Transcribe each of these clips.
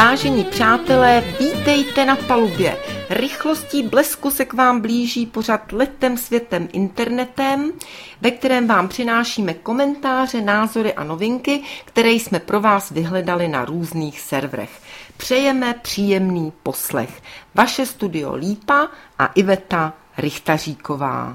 Vážení přátelé, vítejte na palubě. Rychlostí blesku se k vám blíží pořad Letem světem internetem, ve kterém vám přinášíme komentáře, názory a novinky, které jsme pro vás vyhledali na různých serverech. Přejeme příjemný poslech. Vaše studio Lípa a Iveta Richtaříková.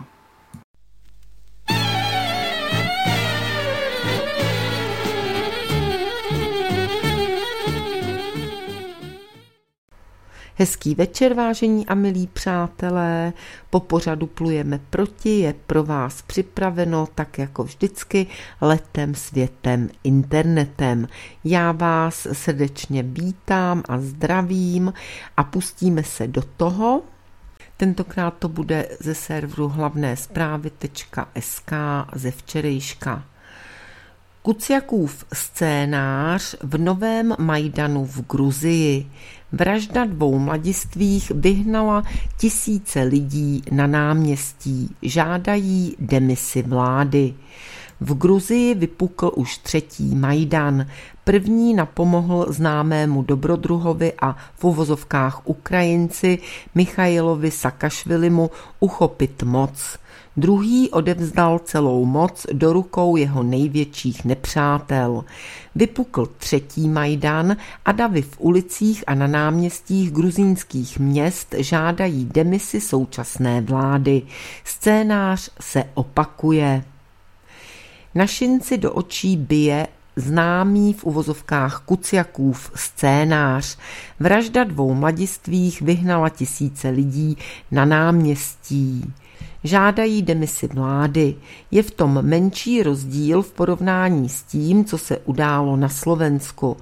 Hezký večer, vážení a milí přátelé. Po pořadu Plujeme proti je pro vás připraveno, tak jako vždycky, letem světem internetem. Já vás srdečně vítám a zdravím a pustíme se do toho. Tentokrát to bude ze serveru hlavnésprávy.sk ze včerejška. Kuciakův scénář v Novém Majdanu v Gruzii. Vražda 2 mladistvých vyhnala tisíce lidí na náměstí, žádají demisi vlády. V Gruzii vypukl už 3. Majdan. První napomohl známému dobrodruhovi a v uvozovkách Ukrajinci Michailovi Saakašvilimu uchopit moc. Druhý odevzdal celou moc do rukou jeho největších nepřátel. Vypukl 3. Majdan a davy v ulicích a na náměstích gruzínských měst žádají demisi současné vlády. Scénář se opakuje. Našinci do očí bije známý v uvozovkách Kuciakův scénář. Vražda 2 mladistvých vyhnala tisíce lidí na náměstí. Žádají demisi vlády. Je v tom menší rozdíl v porovnání s tím, co se událo na Slovensku.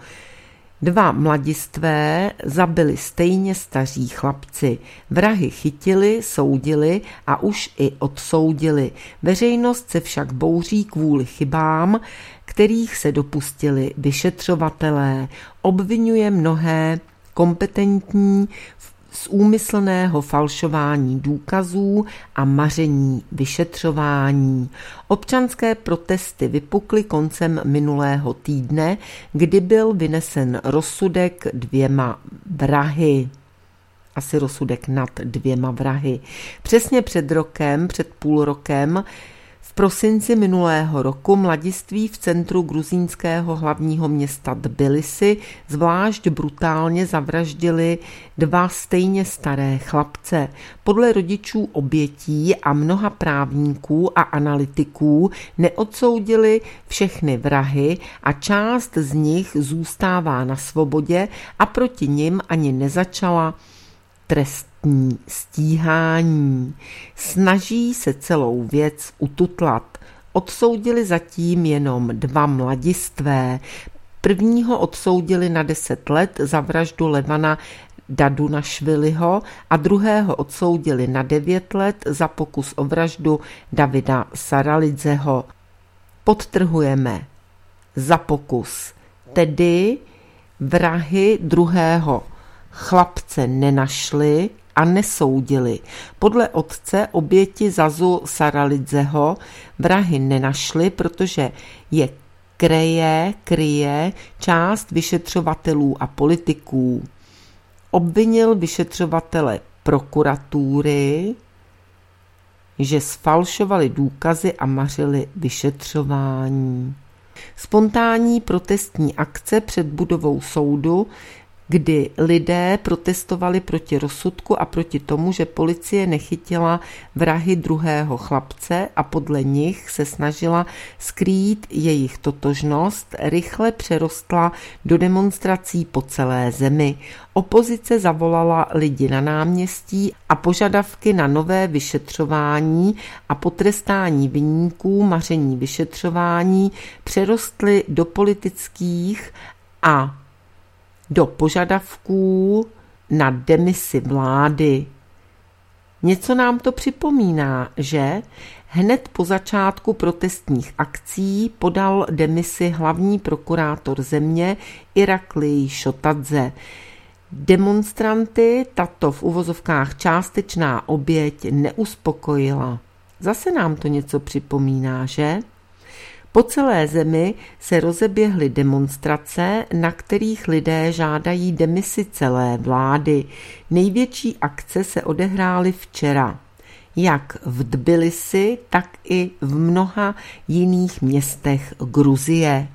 2 mladistvé zabili stejně staří chlapci. Vrahy chytili, soudili a už i odsoudili. Veřejnost se však bouří kvůli chybám, kterých se dopustili vyšetřovatelé. Obvinuje mnohé kompetentní z úmyslného falšování důkazů a maření vyšetřování. Občanské protesty vypukly koncem minulého týdne, kdy byl vynesen rozsudek 2 vrahy. Asi rozsudek nad 2 vrahy. Přesně před půl rokem, v prosinci minulého roku mladiství v centru gruzínského hlavního města Tbilisi zvlášť brutálně zavraždili 2 stejně staré chlapce. Podle rodičů obětí a mnoha právníků a analytiků neodsoudili všechny vrahy a část z nich zůstává na svobodě a proti nim ani nezačala trestní stíhání. Snaží se celou věc ututlat. Odsoudili zatím jenom 2 mladistvé. Prvního odsoudili na 10 let za vraždu Levana Dadunašviliho a druhého odsoudili na 9 let za pokus o vraždu Davida Saralidzeho. Podtrhujeme za pokus, tedy vrahy druhého chlapce nenašli a nesoudili. Podle otce oběti Zazu Saralidzeho vrahy nenašli, protože je kryje část vyšetřovatelů a politiků. Obvinil vyšetřovatele prokuratury, že sfalšovali důkazy a mařili vyšetřování. Spontánní protestní akce před budovou soudu, kdy lidé protestovali proti rozsudku a proti tomu, že policie nechytila vrahy druhého chlapce a podle nich se snažila skrýt jejich totožnost, rychle přerostla do demonstrací po celé zemi. Opozice zavolala lidi na náměstí a požadavky na nové vyšetřování a potrestání viníků maření vyšetřování přerostly do politických a do požadavků na demisi vlády. Něco nám to připomíná, že hned po začátku protestních akcí podal demisi hlavní prokurátor země Iraklij Šotadze. Demonstranty tato v uvozovkách částečná oběť neuspokojila. Zase nám to něco připomíná, že? Po celé zemi se rozeběhly demonstrace, na kterých lidé žádají demisi celé vlády. Největší akce se odehrály včera, jak v Tbilisi, tak i v mnoha jiných městech Gruzie.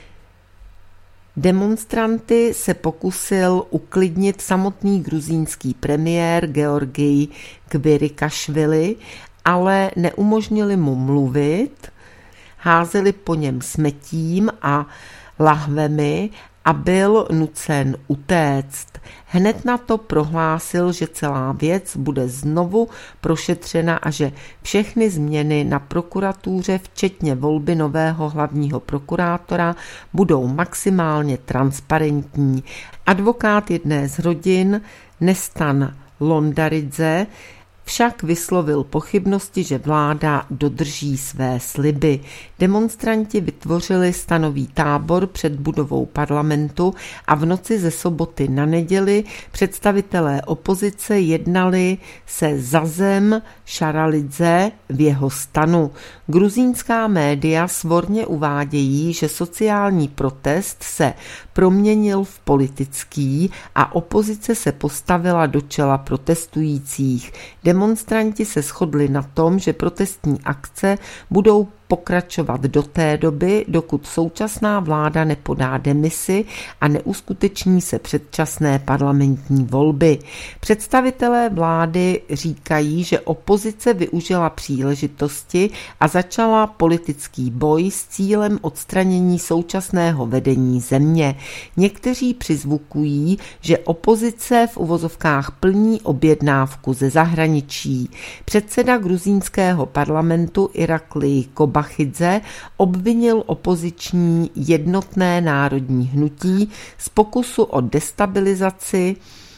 Demonstranty se pokusil uklidnit samotný gruzínský premiér Georgij Kvirikašvili, ale neumožnili mu mluvit, házeli po něm smetím a lahvemi a byl nucen utéct. Hned na to prohlásil, že celá věc bude znovu prošetřena a že všechny změny na prokuratuře, včetně volby nového hlavního prokurátora, budou maximálně transparentní. Advokát jedné z rodin, Nestan Londaridze, však vyslovil pochybnosti, že vláda dodrží své sliby. Demonstranti vytvořili stanový tábor před budovou parlamentu a v noci ze soboty na neděli představitelé opozice jednali se Zazem Šaralidze v jeho stanu. Gruzínská média svorně uvádějí, že sociální protest se proměnil v politický a opozice se postavila do čela protestujících. Demonstranti se shodli na tom, že protestní akce budou pokračovat do té doby, dokud současná vláda nepodá demisi a neuskuteční se předčasné parlamentní volby. Představitelé vlády říkají, že opozice využila příležitosti a začala politický boj s cílem odstranění současného vedení země. Někteří přizvukují, že opozice v uvozovkách plní objednávku ze zahraničí. Předseda gruzínského parlamentu Iraklij Kobachidze obvinil opoziční Jednotné národní hnutí z pokusu o destabilizaci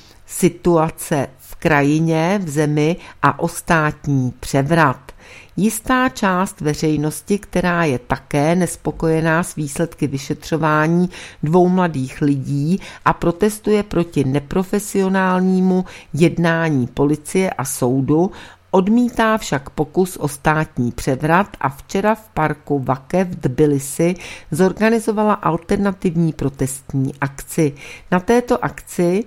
situace v krajině, v zemi a o státní převrat. Jistá část veřejnosti, která je také nespokojená s výsledky vyšetřování dvou mladých lidí a protestuje proti neprofesionálnímu jednání policie a soudu, odmítá však pokus o státní převrat a včera v parku Vake v Tbilisi zorganizovala alternativní protestní akci. Na této akci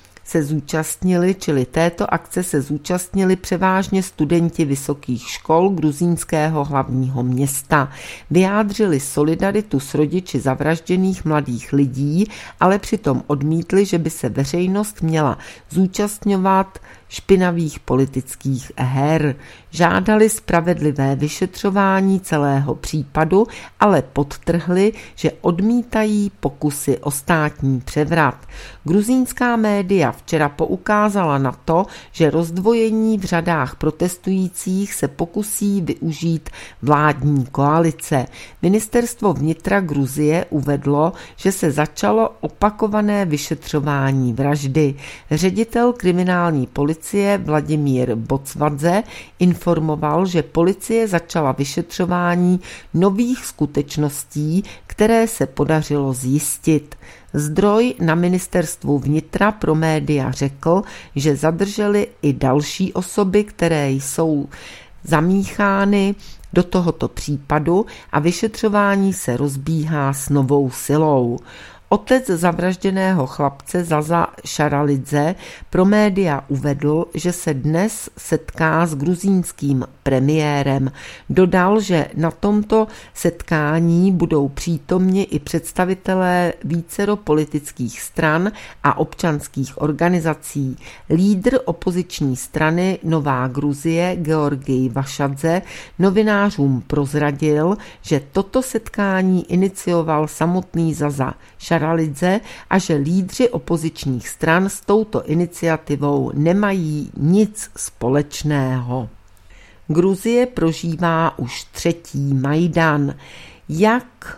se zúčastnili převážně studenti vysokých škol gruzínského hlavního města. Vyjádřili solidaritu s rodiči zavražděných mladých lidí, ale přitom odmítli, že by se veřejnost měla zúčastňovat špinavých politických her. Žádali spravedlivé vyšetřování celého případu, ale podtrhli, že odmítají pokusy o státní převrat. Gruzínská média včera poukázala na to, že rozdvojení v řadách protestujících se pokusí využít vládní koalice. Ministerstvo vnitra Gruzie uvedlo, že se začalo opakované vyšetřování vraždy. Ředitel kriminální policie Vladimír Bocvadze informoval, že policie začala vyšetřování nových skutečností, které se podařilo zjistit. Zdroj na ministerstvu vnitra pro média řekl, že zadrželi i další osoby, které jsou zamíchány do tohoto případu a vyšetřování se rozbíhá s novou silou. Otec zavražděného chlapce Zaza Šaralidze pro média uvedl, že se dnes setká s gruzínským premiérem. Dodal, že na tomto setkání budou přítomni i představitelé vícero politických stran a občanských organizací. Lídr opoziční strany Nová Gruzie Georgij Vašadze novinářům prozradil, že toto setkání inicioval samotný Zaza Šaralidze a že lídři opozičních stran s touto iniciativou nemají nic společného. Gruzie prožívá už třetí Majdan. Jak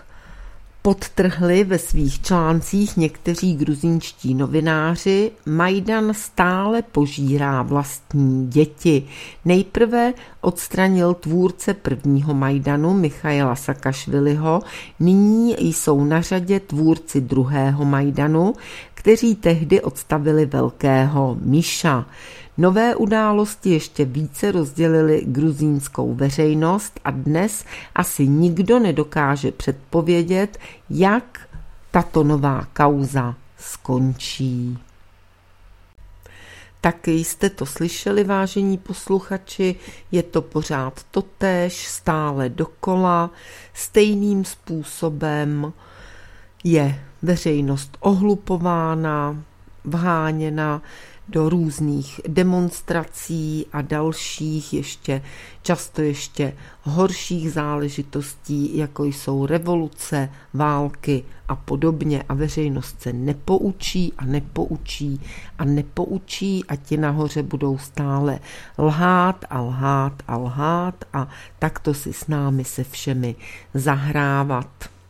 podtrhli ve svých článcích někteří gruzínští novináři, Majdan stále požírá vlastní děti. Nejprve odstranil tvůrce prvního Majdanu Michaila Saakašviliho, nyní jsou na řadě tvůrci druhého Majdanu, kteří tehdy odstavili velkého Miša. Nové události ještě více rozdělily gruzínskou veřejnost a dnes asi nikdo nedokáže předpovědět, jak tato nová kauza skončí. Tak jste to slyšeli, vážení posluchači, je to pořád totéž, stále dokola, stejným způsobem je veřejnost ohlupována, vháněna do různých demonstrací a dalších často ještě horších záležitostí, jako jsou revoluce, války a podobně. A veřejnost se nepoučí a ti nahoře budou stále lhát a takto si s námi se všemi zahrávat.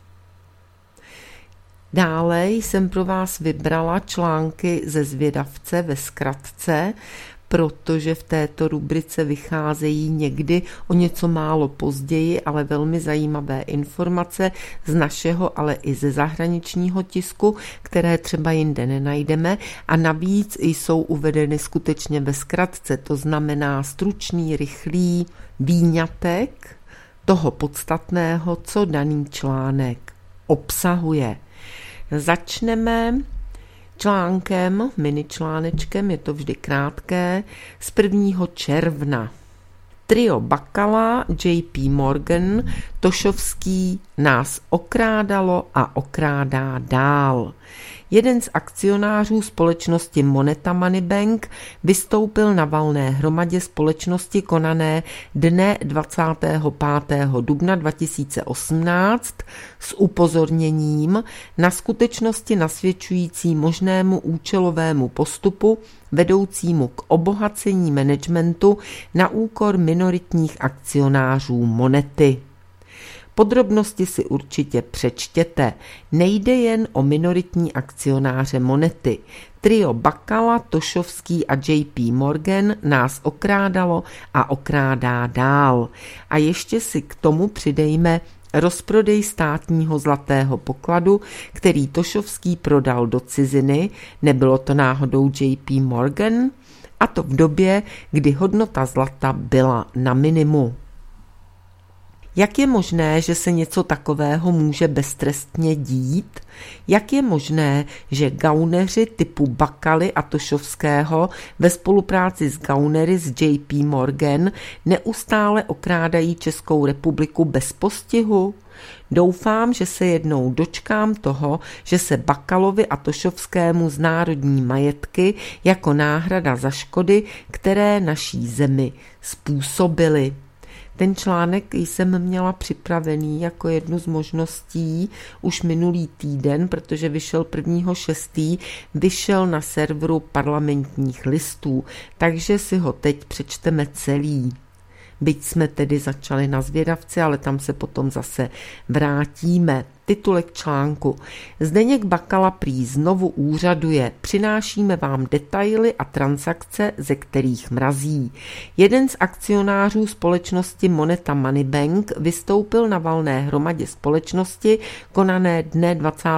Dále jsem pro vás vybrala články ze Zvědavce ve zkratce, protože v této rubrice vycházejí někdy o něco málo později, ale velmi zajímavé informace z našeho, ale i ze zahraničního tisku, které třeba jinde nenajdeme, a navíc jsou uvedeny skutečně ve zkratce, to znamená stručný, rychlý výňatek toho podstatného, co daný článek obsahuje. Začneme článkem, miničlánečkem, je to vždy krátké, z 1. června. Trio Bakala, JP Morgan, Tošovský nás okrádalo a okrádá dál. Jeden z akcionářů společnosti Moneta Money Bank vystoupil na valné hromadě společnosti konané dne 25. dubna 2018 s upozorněním na skutečnosti nasvědčující možnému účelovému postupu vedoucímu k obohacení managementu na úkor minoritních akcionářů Monety. Podrobnosti si určitě přečtěte. Nejde jen o minoritní akcionáře Monety. Trio Bakala, Tošovský a JP Morgan nás okrádalo a okrádá dál. A ještě si k tomu přidejme rozprodej státního zlatého pokladu, který Tošovský prodal do ciziny, nebylo to náhodou JP Morgan, a to v době, kdy hodnota zlata byla na minimu. Jak je možné, že se něco takového může beztrestně dít? Jak je možné, že gauneři typu Bakaly a Tošovského ve spolupráci s gaunery z JP Morgan neustále okrádají Českou republiku bez postihu? Doufám, že se jednou dočkám toho, že se Bakalovi a Tošovskému znárodní majetky jako náhrada za škody, které naší zemi způsobily. Ten článek jsem měla připravený jako jednu z možností už minulý týden, protože vyšel 1.6., vyšel na serveru Parlamentních listů, takže si ho teď přečteme celý. Byť jsme tedy začali na Zvědavci, ale tam se potom zase vrátíme. Titulek článku. Zdeněk Bakala prý znovu úřaduje. Přinášíme vám detaily a transakce, ze kterých mrazí. Jeden z akcionářů společnosti Moneta Money Bank vystoupil na valné hromadě společnosti konané dne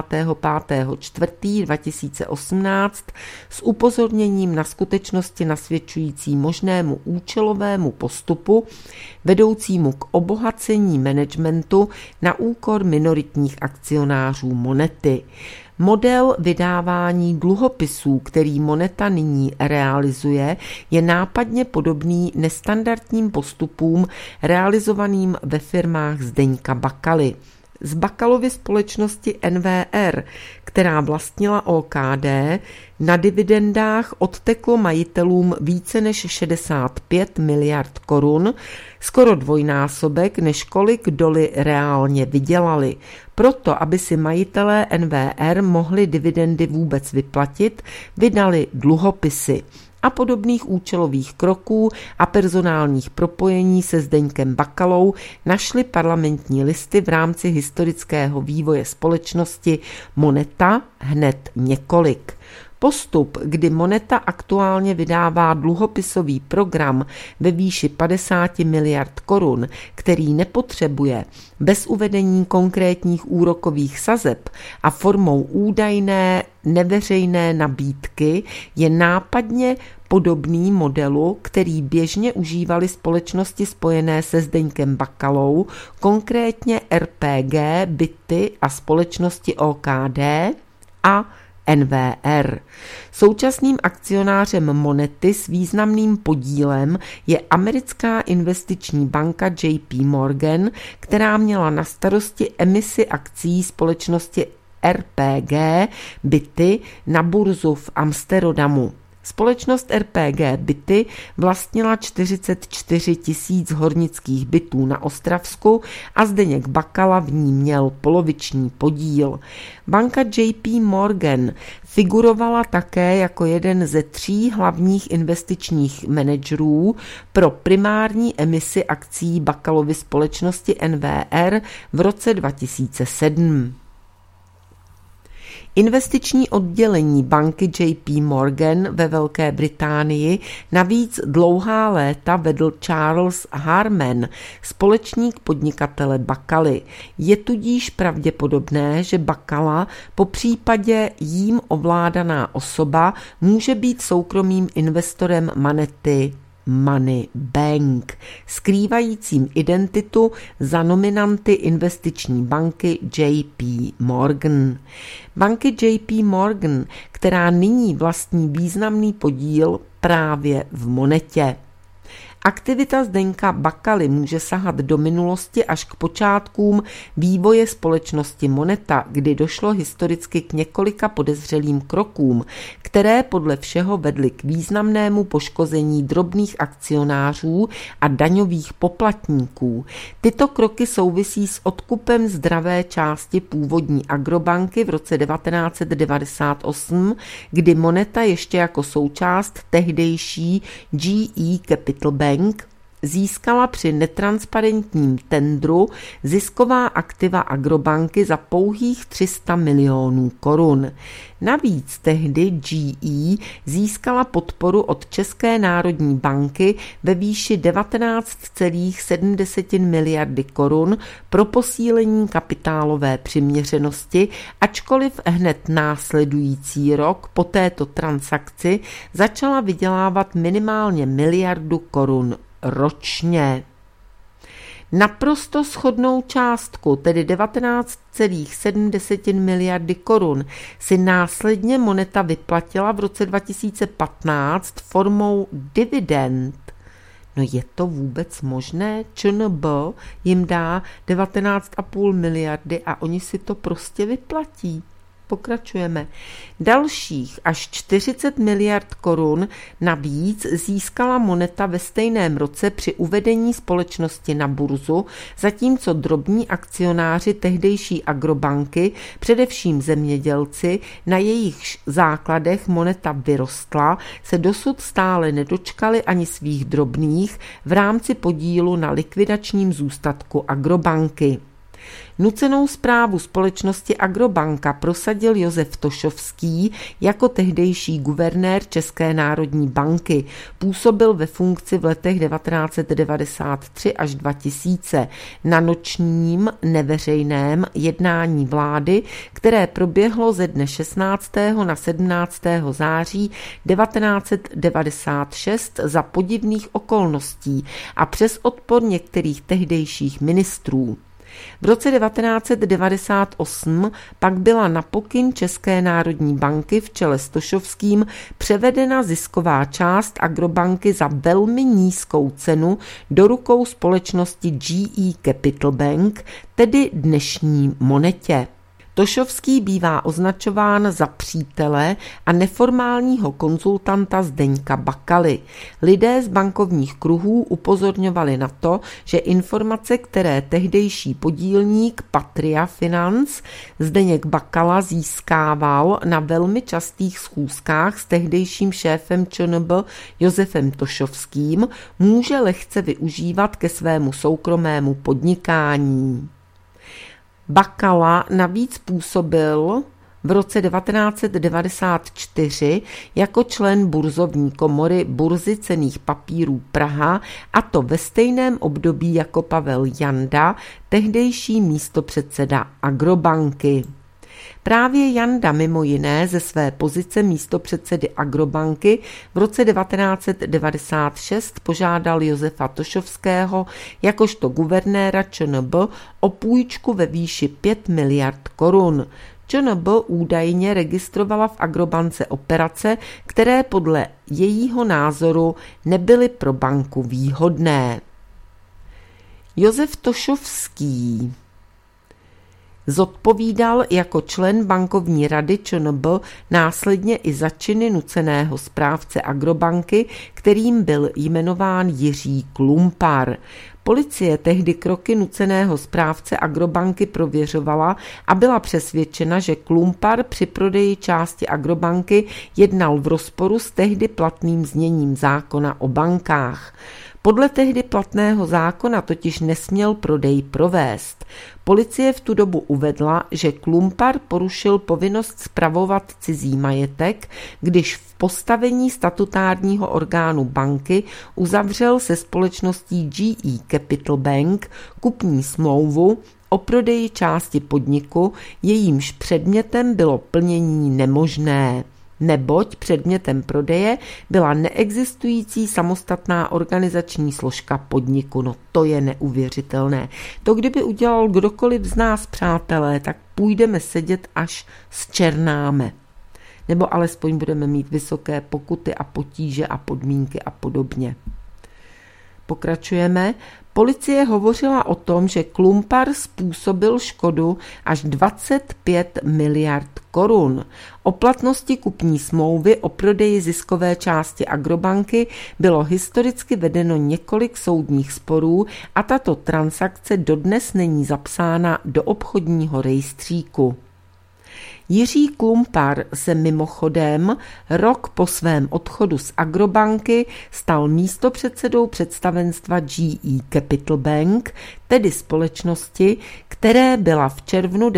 25.4.2018 s upozorněním na skutečnosti nasvědčující možnému účelovému postupu vedoucímu k obohacení managementu na úkor minoritních akcionářů Monety. Model vydávání dluhopisů, který Moneta nyní realizuje, je nápadně podobný nestandardním postupům realizovaným ve firmách Zdeňka Bakaly. Z Bakalovy společnosti NVR, která vlastnila OKD, na dividendách odteklo majitelům více než 65 miliard korun, skoro dvojnásobek, než kolik doly reálně vydělali. Proto, aby si majitelé NVR mohli dividendy vůbec vyplatit, vydali dluhopisy. A podobných účelových kroků a personálních propojení se Zdeňkem Bakalou našly Parlamentní listy v rámci historického vývoje společnosti Moneta hned několik. Postup, kdy Moneta aktuálně vydává dluhopisový program ve výši 50 miliard korun, který nepotřebuje, bez uvedení konkrétních úrokových sazeb a formou údajné neveřejné nabídky, je nápadně podobný modelu, který běžně užívaly společnosti spojené se Zdeňkem Bakalou, konkrétně RPG, Byty a společnosti OKD a NVR. Současným akcionářem Monety s významným podílem je americká investiční banka JP Morgan, která měla na starosti emisi akcií společnosti RPG Byty na burzu v Amsterdamu. Společnost RPG Byty vlastnila 44 000 hornických bytů na Ostravsku a Zdeněk Bakala v ní měl poloviční podíl. Banka JP Morgan figurovala také jako jeden ze 3 hlavních investičních manažerů pro primární emisi akcií Bakalovy společnosti NVR v roce 2007. Investiční oddělení banky JP Morgan ve Velké Británii navíc dlouhá léta vedl Charles Harman, společník podnikatele Bakaly. Je tudíž pravděpodobné, že Bakala, popřípadě jím ovládaná osoba, může být soukromým investorem Monety Money Bank, skrývajícím identitu za nominanty investiční banky JP Morgan. Banky JP Morgan, která nyní vlastní významný podíl právě v Monetě. Aktivita Zdeňka Bakaly může sahat do minulosti až k počátkům vývoje společnosti Moneta, kdy došlo historicky k několika podezřelým krokům, které podle všeho vedly k významnému poškození drobných akcionářů a daňových poplatníků. Tyto kroky souvisí s odkupem zdravé části původní Agrobanky v roce 1998, kdy Moneta ještě jako součást tehdejší GE Capital Bank získala při netransparentním tendru zisková aktiva Agrobanky za pouhých 300 milionů korun. Navíc tehdy GE získala podporu od České národní banky ve výši 19,7 miliardy korun pro posílení kapitálové přiměřenosti, ačkoliv hned následující rok po této transakci začala vydělávat minimálně miliardu korun ročně. Naprosto shodnou částku, tedy 19,7 miliardy korun, si následně Moneta vyplatila v roce 2015 formou dividend. No je to vůbec možné? ČNB jim dá 19,5 miliardy a oni si to prostě vyplatí. Pokračujeme. Dalších až 40 miliard korun navíc získala Moneta ve stejném roce při uvedení společnosti na burzu, zatímco drobní akcionáři tehdejší Agrobanky, především zemědělci, na jejichž základech Moneta vyrostla, se dosud stále nedočkali ani svých drobných v rámci podílu na likvidačním zůstatku Agrobanky. Nucenou správu společnosti Agrobanka prosadil Josef Tošovský jako tehdejší guvernér České národní banky. Působil ve funkci v letech 1993 až 2000 na nočním neveřejném jednání vlády, které proběhlo ze dne 16. na 17. září 1996 za podivných okolností a přes odpor některých tehdejších ministrů. V roce 1998 pak byla na pokyn České národní banky v čele s Tošovským převedena zisková část Agrobanky za velmi nízkou cenu do rukou společnosti GE Capital Bank, tedy dnešní Monetě. Tošovský bývá označován za přítele a neformálního konzultanta Zdeňka Bakaly. Lidé z bankovních kruhů upozorňovali na to, že informace, které tehdejší podílník Patria Finance Zdeněk Bakala získával na velmi častých schůzkách s tehdejším šéfem ČNB Josefem Tošovským, může lehce využívat ke svému soukromému podnikání. Bakala navíc působil v roce 1994 jako člen burzovní komory Burzy cenných papírů Praha, a to ve stejném období jako Pavel Janda, tehdejší místopředseda Agrobanky. Právě Janda mimo jiné ze své pozice místopředsedy Agrobanky v roce 1996 požádal Josefa Tošovského jakožto guvernéra ČNB o půjčku ve výši 5 miliard korun. ČNB údajně registrovala v Agrobance operace, které podle jejího názoru nebyly pro banku výhodné. Josef Tošovský zodpovídal jako člen bankovní rady ČNB následně i za činy nuceného správce Agrobanky, kterým byl jmenován Jiří Klumpar. Policie tehdy kroky nuceného správce Agrobanky prověřovala a byla přesvědčena, že Klumpar při prodeji části Agrobanky jednal v rozporu s tehdy platným zněním zákona o bankách. Podle tehdy platného zákona totiž nesměl prodej provést. Policie v tu dobu uvedla, že Klumpar porušil povinnost spravovat cizí majetek, když v postavení statutárního orgánu banky uzavřel se společností GE Capital Bank kupní smlouvu o prodeji části podniku, jejímž předmětem bylo plnění nemožné. Neboť předmětem prodeje byla neexistující samostatná organizační složka podniku. No to je neuvěřitelné. To kdyby udělal kdokoliv z nás, přátelé, tak půjdeme sedět, až zčernáme. Nebo alespoň budeme mít vysoké pokuty a potíže a podmínky a podobně. Pokračujeme. Policie hovořila o tom, že Klumpar způsobil škodu až 25 miliard korun. O platnosti kupní smlouvy o prodeji ziskové části Agrobanky bylo historicky vedeno několik soudních sporů a tato transakce dodnes není zapsána do obchodního rejstříku. Jiří Klumpar se mimochodem rok po svém odchodu z Agrobanky stal místopředsedou představenstva GE Capital Bank, tedy společnosti, které byla v červnu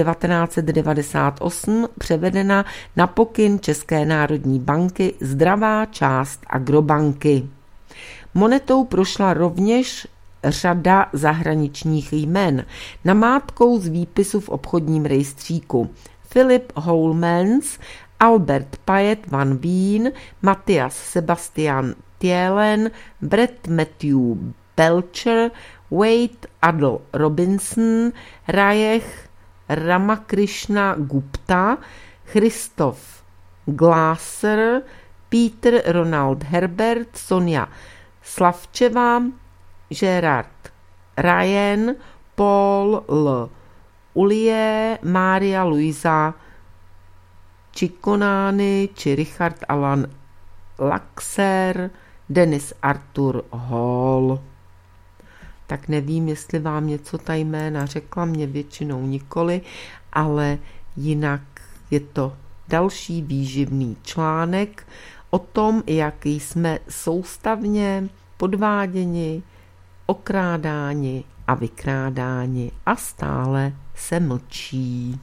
1998 převedena na pokyn České národní banky zdravá část Agrobanky. Monetou prošla rovněž řada zahraničních jmen, namátkou z výpisu v obchodním rejstříku. Philip Holmans, Albert Payet van Veen, Matthias Sebastian Thielen, Brett Matthew Belcher, Wade Adol Robinson, Rajech Ramakrishna Gupta, Christoph Glaser, Peter Ronald Herbert, Sonja Slavčeva, Gerard Ryan, Paul L. Ulie, Mária Luisa Cicconiani či Richard Alan Laxer, Denis Arthur Hall. Tak nevím, jestli vám něco ta jména řekla, mě většinou nikoli, ale jinak je to další výživný článek o tom, jak jsme soustavně podváděni, okrádáni a vykrádáni a stále se mlčí.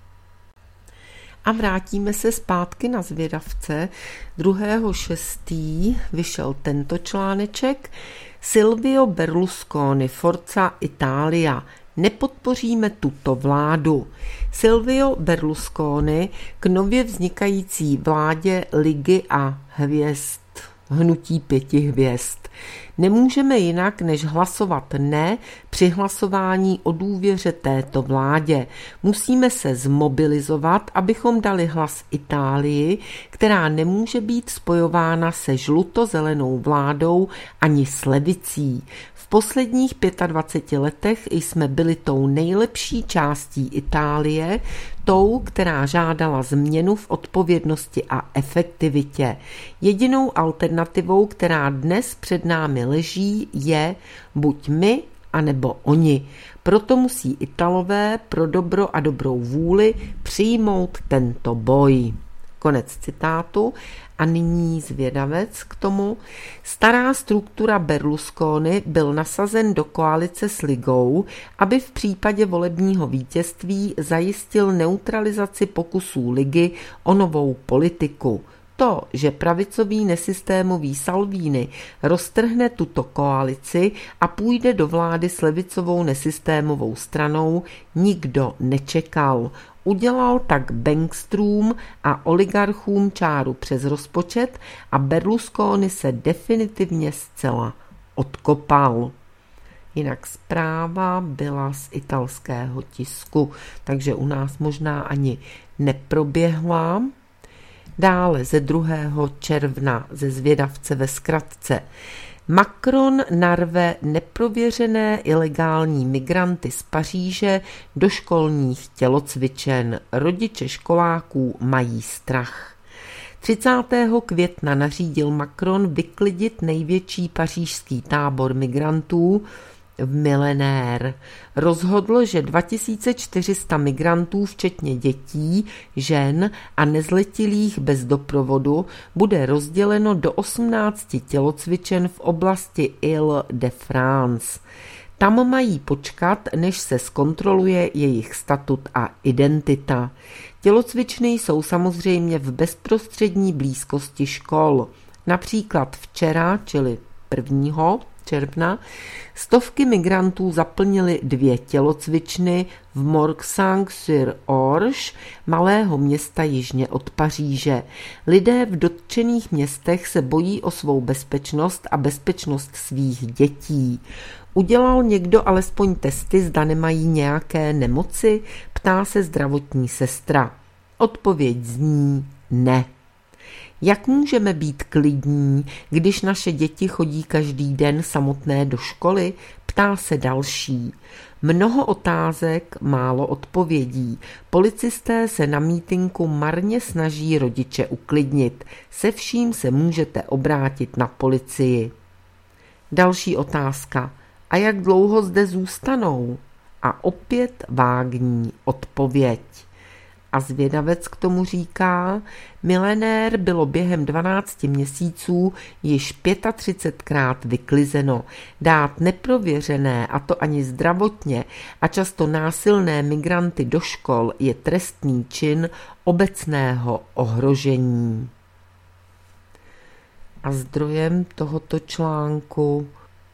A vrátíme se zpátky na Zvědavce. 2.6. vyšel tento článeček. Silvio Berlusconi, Forza Italia. Nepodpoříme tuto vládu. Silvio Berlusconi k nově vznikající vládě Ligy a hvězd, hnutí 5 hvězd. Nemůžeme jinak, než hlasovat ne při hlasování o důvěře této vládě. Musíme se zmobilizovat, abychom dali hlas Itálii, která nemůže být spojována se žluto-zelenou vládou ani s levicí. V posledních 25 letech jsme byli tou nejlepší částí Itálie, tou, která žádala změnu v odpovědnosti a efektivitě. Jedinou alternativou, která dnes před námi leží, je buď my, anebo oni. Proto musí Italové pro dobro a dobrou vůli přijmout tento boj. Konec citátu. A nyní zvědavec k tomu. Stará struktura Berlusconi byl nasazen do koalice s Ligou, aby v případě volebního vítězství zajistil neutralizaci pokusů Ligy o novou politiku. To, že pravicový nesystémový Salvini roztrhne tuto koalici a půjde do vlády s levicovou nesystémovou stranou, nikdo nečekal. Udělal tak bankstrům a oligarchům čáru přes rozpočet a Berlusconi se definitivně zcela odkopal. Jinak zpráva byla z italského tisku, takže u nás možná ani neproběhla. Dále ze 2. června ze Zvědavce ve zkratce. Macron narve neprověřené ilegální migranty z Paříže do školních tělocvičen. Rodiče školáků mají strach. 30. května nařídil Macron vyklidit největší pařížský tábor migrantů v Millénaire. Rozhodl, že 2400 migrantů, včetně dětí, žen a nezletilých bez doprovodu, bude rozděleno do 18 tělocvičen v oblasti Île-de-France. Tam mají počkat, než se zkontroluje jejich statut a identita. Tělocvičny jsou samozřejmě v bezprostřední blízkosti škol. Například včera, čili 1. června, stovky migrantů zaplnily 2 tělocvičny v Morgsang-sur-Orge, malého města jižně od Paříže. Lidé v dotčených městech se bojí o svou bezpečnost a bezpečnost svých dětí. Udělal někdo alespoň testy, zda nemají nějaké nemoci? Ptá se zdravotní sestra. Odpověď zní ne. Jak můžeme být klidní, když naše děti chodí každý den samotné do školy? Ptá se další. Mnoho otázek, málo odpovědí. Policisté se na mítinku marně snaží rodiče uklidnit. Se vším se můžete obrátit na policii. Další otázka. A jak dlouho zde zůstanou? A opět vágní odpověď. A zvědavec k tomu říká, Millénaire bylo během 12 měsíců již 35krát vyklizeno. Dát neprověřené, a to ani zdravotně, a často násilné migranty do škol je trestný čin obecného ohrožení. A zdrojem tohoto článku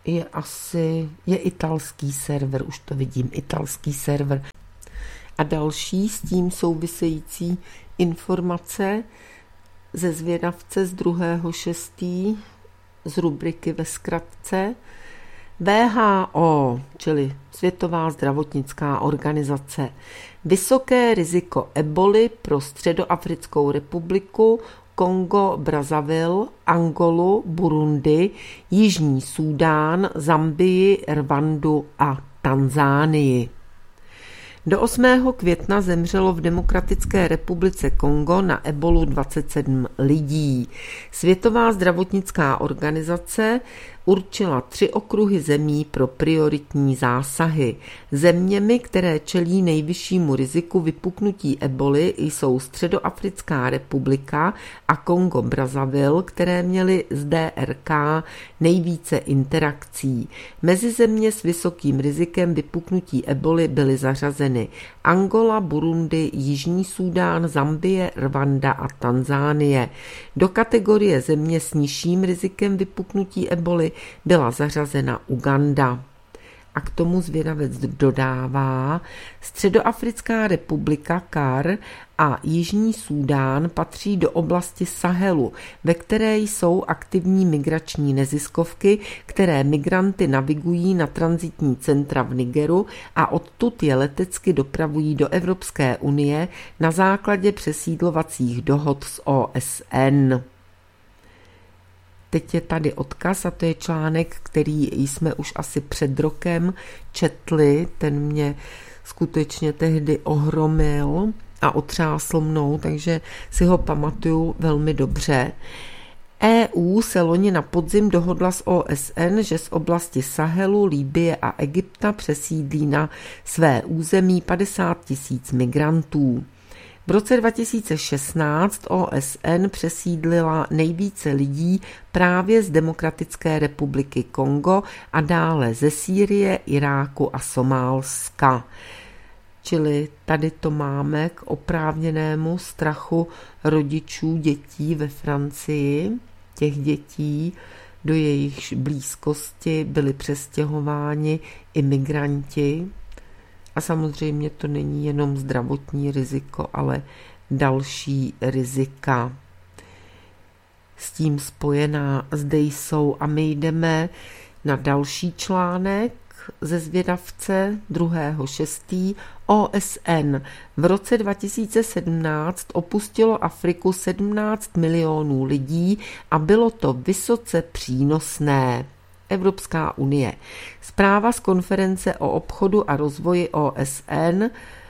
je italský server, už to vidím, italský server. A další s tím související informace ze zvědavce z 2.6. z rubriky ve zkratce. WHO, čili Světová zdravotnická organizace. Vysoké riziko eboli pro Středoafrickou republiku, Kongo, Brazzaville, Angolu, Burundi, Jižní Súdán, Zambii, Rwandu a Tanzánii. Do 8. května zemřelo v Demokratické republice Kongo na ebolu 27 lidí. Světová zdravotnická organizace určila 3 okruhy zemí pro prioritní zásahy. Zeměmi, které čelí nejvyššímu riziku vypuknutí eboli, jsou Středoafrická republika a Kongo Brazzaville, které měly z DRK nejvíce interakcí. Mezi země s vysokým rizikem vypuknutí eboli byly zařazeny Angola, Burundi, Jižní Súdán, Zambie, Rwanda a Tanzánie. Do kategorie země s nižším rizikem vypuknutí eboli byla zařazena Uganda. A k tomu zvědavec dodává, Středoafrická republika CAR a Jižní Súdán patří do oblasti Sahelu, ve které jsou aktivní migrační neziskovky, které migranty navigují na tranzitní centra v Nigeru a odtud je letecky dopravují do Evropské unie na základě přesídlovacích dohod s OSN. Teď je tady odkaz a to je článek, který jsme už asi před rokem četli, ten mě skutečně tehdy ohromil a otřásl mnou, takže si ho pamatuju velmi dobře. EU se loni na podzim dohodla s OSN, že z oblasti Sahelu, Libye a Egypta přesídlí na své území 50 000 migrantů. V roce 2016 OSN přesídlila nejvíce lidí právě z Demokratické republiky Kongo a dále ze Sýrie, Iráku a Somálska. Čili tady to máme k oprávněnému strachu rodičů dětí ve Francii, těch dětí, do jejichž blízkosti byli přestěhováni imigranti. A samozřejmě to není jenom zdravotní riziko, ale další rizika s tím spojená zde jsou. A my jdeme na další článek ze Zvědavce 2.6. OSN v roce 2017 opustilo Afriku 17 milionů lidí a bylo to vysoce přínosné. Evropská unie. Zpráva z konference o obchodu a rozvoji OSN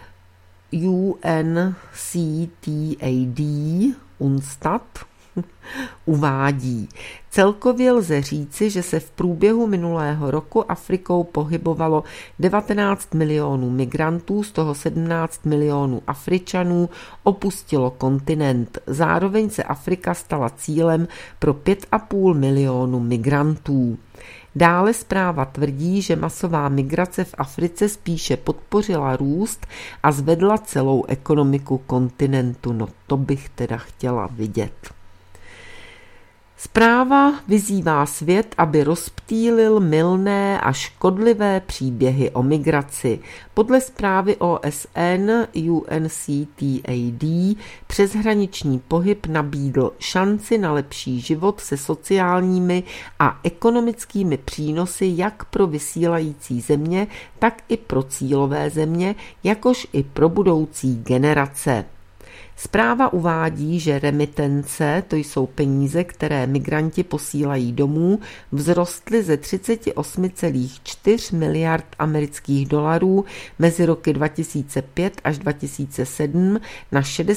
UNCTAD uvádí. Celkově lze říci, že se v průběhu minulého roku Afrikou pohybovalo 19 milionů migrantů, z toho 17 milionů Afričanů opustilo kontinent. Zároveň se Afrika stala cílem pro 5,5 milionu migrantů. Dále zpráva tvrdí, že masová migrace v Africe spíše podpořila růst a zvedla celou ekonomiku kontinentu. No to bych teda chtěla vidět. Zpráva vyzývá svět, aby rozptýlil mylné a škodlivé příběhy o migraci. Podle zprávy OSN UNCTAD přeshraniční pohyb nabídl šanci na lepší život se sociálními a ekonomickými přínosy jak pro vysílající země, tak i pro cílové země, jakož i pro budoucí generace. Zpráva uvádí, že remitence, to jsou peníze, které migranti posílají domů, vzrostly ze 38,4 miliard amerických dolarů mezi roky 2005 až 2007 na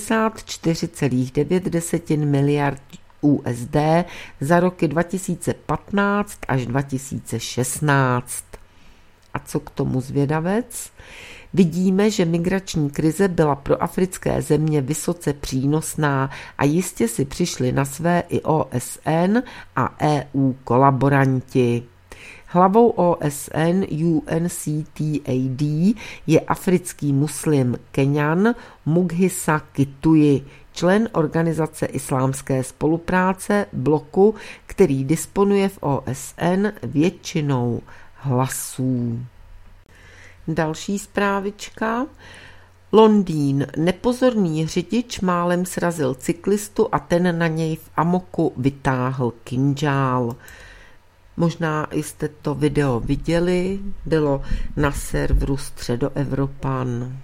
64,9 miliard USD za roky 2015 až 2016. A co k tomu Zvědavec? Vidíme, že migrační krize byla pro africké země vysoce přínosná a jistě si přišli na své i OSN a EU kolaboranti. Hlavou OSN UNCTAD je africký muslim Keňan Mughisa Kituyi, člen Organizace islámské spolupráce bloku, který disponuje v OSN většinou hlasů. Další zprávička. Londýn. Nepozorný řidič málem srazil cyklistu a ten na něj v amoku vytáhl kynžál. Možná jste to video viděli, bylo na serveru Středoevropan.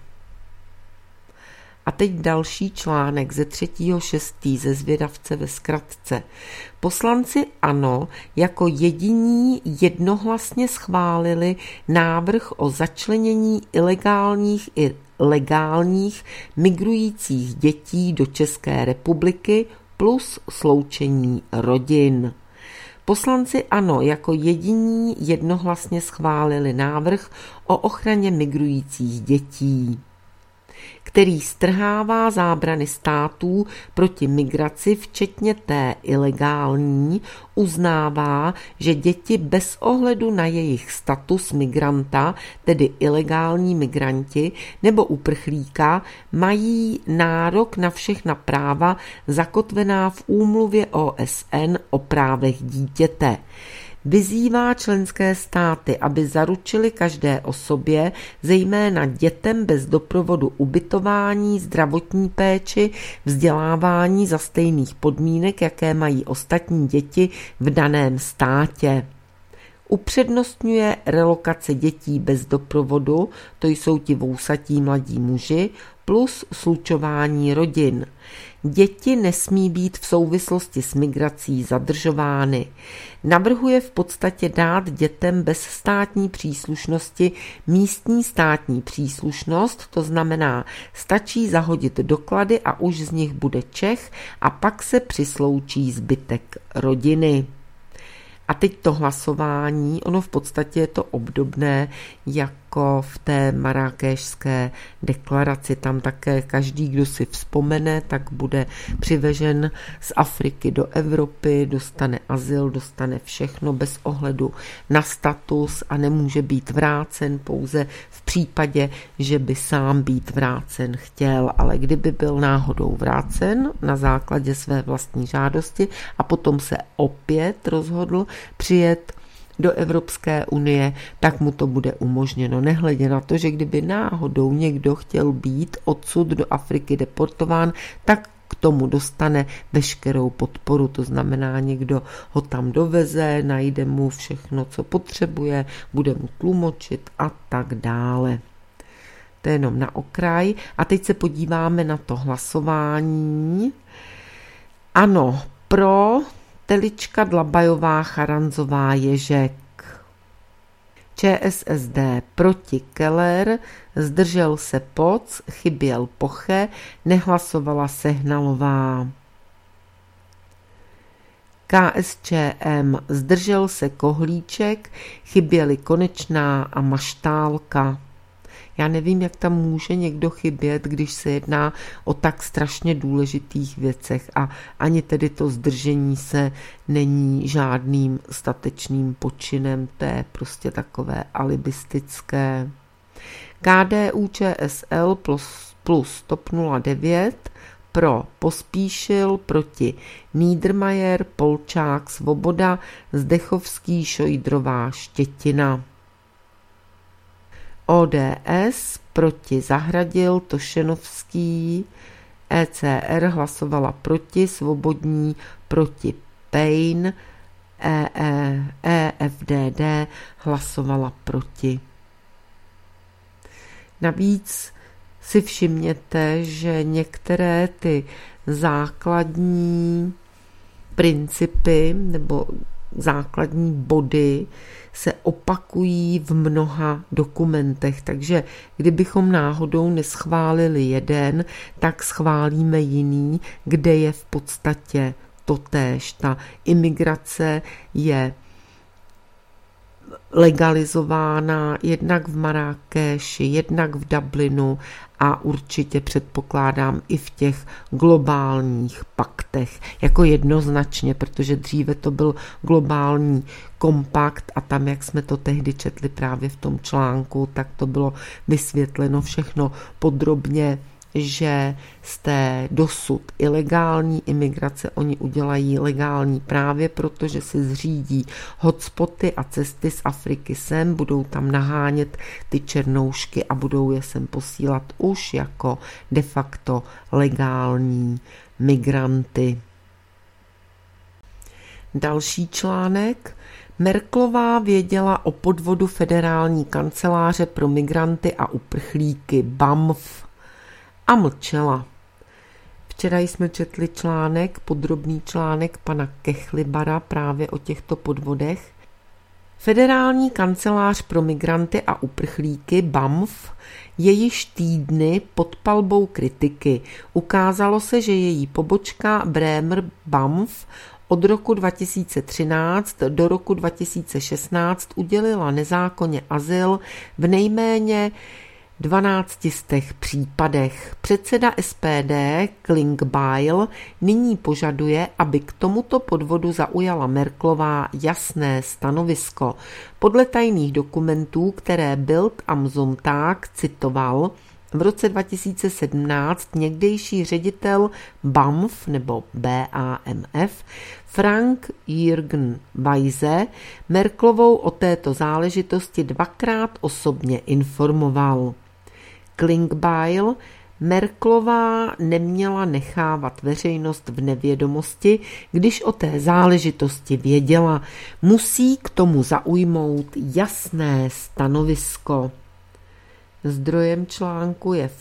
A teď další článek ze 3.6. ze Zvědavce ve zkratce. Poslanci ANO jako jediní jednohlasně schválili návrh o začlenění ilegálních i legálních migrujících dětí do České republiky plus sloučení rodin. Poslanci ANO jako jediní jednohlasně schválili návrh o ochraně migrujících dětí, který strhává zábrany států proti migraci, včetně té ilegální, uznává, že děti bez ohledu na jejich status migranta, tedy ilegální migranti nebo uprchlíka, mají nárok na všechna práva zakotvená v úmluvě OSN o právech dítěte. Vyzývá členské státy, aby zaručili každé osobě, zejména dětem bez doprovodu ubytování, zdravotní péči, vzdělávání za stejných podmínek, jaké mají ostatní děti v daném státě. Upřednostňuje relokace dětí bez doprovodu, to jsou ti vousatí mladí muži, plus slučování rodin. Děti nesmí být v souvislosti s migrací zadržovány. Navrhuje v podstatě dát dětem bez státní příslušnosti místní státní příslušnost, to znamená, stačí zahodit doklady a už z nich bude Čech a pak se přisloučí zbytek rodiny. A teď to hlasování, ono v podstatě je to obdobné, jako jako v té Marrákešské deklaraci. Tam také každý, kdo si vzpomene, tak bude přivežen z Afriky do Evropy, dostane azyl, dostane všechno bez ohledu na status a nemůže být vrácen pouze v případě, že by sám být vrácen chtěl. Ale kdyby byl náhodou vrácen na základě své vlastní žádosti a potom se opět rozhodl přijet do Evropské unie, tak mu to bude umožněno. Nehledě na to, že kdyby náhodou někdo chtěl být odsud do Afriky deportován, tak k tomu dostane veškerou podporu. To znamená, někdo ho tam doveze, najde mu všechno, co potřebuje, bude mu tlumočit a tak dále. To je jenom na okraj. A teď se podíváme na to hlasování. Ano, pro Telička, Dlabajová, Charanzová, Ježek. ČSSD proti Keller, zdržel se Poc, chyběl Poche, nehlasovala Sehnalová. KSČM zdržel se Kohlíček, chyběli Konečná a Maštálka. Já nevím, jak tam může někdo chybět, když se jedná o tak strašně důležitých věcech a ani tedy to zdržení se není žádným statečným počinem, to je prostě takové alibistické. KDU ČSL plus TOP 09 pro Pospíšil, proti Niedermayer, Polčák, Svoboda, Zdechovský, Šojdrová, Štětina. ODS proti Zahradil, Tošenovský, ECR hlasovala proti, Svobodní proti Payne, EFDD hlasovala proti. Navíc si všimněte, že některé ty základní principy nebo základní body se opakují v mnoha dokumentech, takže kdybychom náhodou neschválili jeden, tak schválíme jiný, kde je v podstatě totéž. Ta imigrace je legalizována jednak v Marrákeši, jednak v Dublinu a určitě předpokládám i v těch globálních paktech. Jako jednoznačně, protože dříve to byl globální kompakt a tam, jak jsme to tehdy četli právě v tom článku, tak to bylo vysvětleno všechno podrobně, že z té dosud ilegální imigrace oni udělají legální právě proto, že si zřídí hotspoty a cesty z Afriky sem, budou tam nahánět ty černoušky a budou je sem posílat už jako de facto legální migranty. Další článek. Merkelová věděla o podvodu Federální kanceláře pro migranty a uprchlíky BAMF a mlčela. Včera jsme četli článek, podrobný článek pana Kechlibara právě o těchto podvodech. Federální kancelář pro migranty a uprchlíky BAMF je již týdny pod palbou kritiky. Ukázalo se, že její pobočka Bremer BAMF od roku 2013 do roku 2016 udělila nezákonně azyl v nejméně 12 případech. Předseda SPD Klingbeil nyní požaduje, aby k tomuto podvodu zaujala Merkelová jasné stanovisko. Podle tajných dokumentů, které Bild am Sonntag citoval, v roce 2017 někdejší ředitel BAMF nebo BAMF Frank-Jürgen Weise Merkelovou o této záležitosti dvakrát osobně informoval. Klingbeil: Merkelová neměla nechávat veřejnost v nevědomosti, když o té záležitosti věděla. Musí k tomu zaujmout jasné stanovisko. Zdrojem článku je